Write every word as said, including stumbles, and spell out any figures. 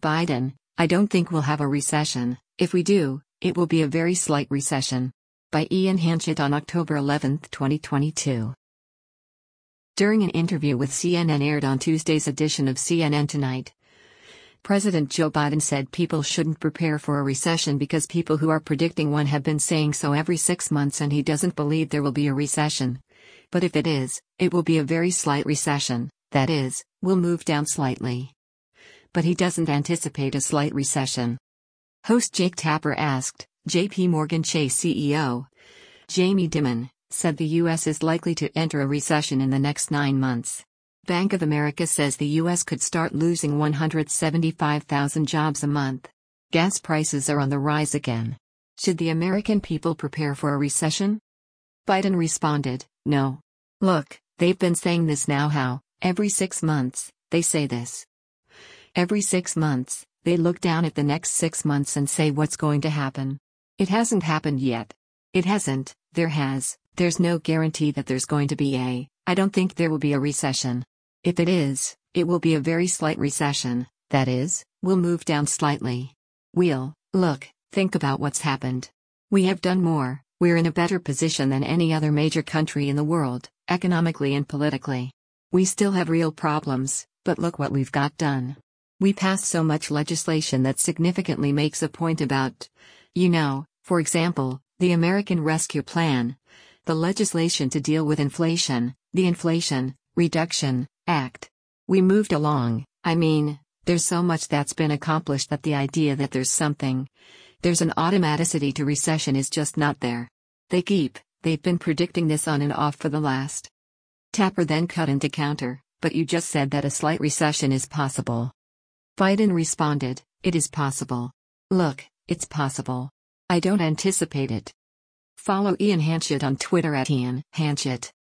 Biden, I don't think we'll have a recession. If we do, it will be a very slight recession. By Ian Hanchett on October eleventh, twenty twenty-two. During an interview with C N N aired on Tuesday's edition of C N N Tonight, President Joe Biden said people shouldn't prepare for a recession because people who are predicting one have been saying so every six months and he doesn't believe there will be a recession. But if it is, it will be a very slight recession, that is, we'll move down slightly. But he doesn't anticipate a slight recession. Host Jake Tapper asked, J P Morgan Chase C E O Jamie Dimon said the U S is likely to enter a recession in the next nine months. Bank of America says the U S could start losing one hundred seventy-five thousand jobs a month. Gas prices are on the rise again. Should the American people prepare for a recession? Biden responded, no. Look, they've been saying this now how, every six months, they say this. Every six months, they look down at the next six months and say what's going to happen. It hasn't happened yet. It hasn't, there has, there's no guarantee that there's going to be a, I don't think there will be a recession. If it is, it will be a very slight recession, that is, we'll move down slightly. We'll, look, think about what's happened. We have done more, we're in a better position than any other major country in the world, economically and politically. We still have real problems, but look what we've got done. We passed so much legislation that significantly makes a point about, you know, for example, the American Rescue Plan, the legislation to deal with inflation, the Inflation Reduction Act. We moved along. I mean, there's so much that's been accomplished that the idea that there's something, there's an automaticity to recession is just not there. They keep, they've been predicting this on and off for the last. Tapper then cut into counter, but you just said that a slight recession is possible. Biden responded, it is possible. Look, it's possible. I don't anticipate it. Follow Ian Hanchett on Twitter at Ian Hanchett.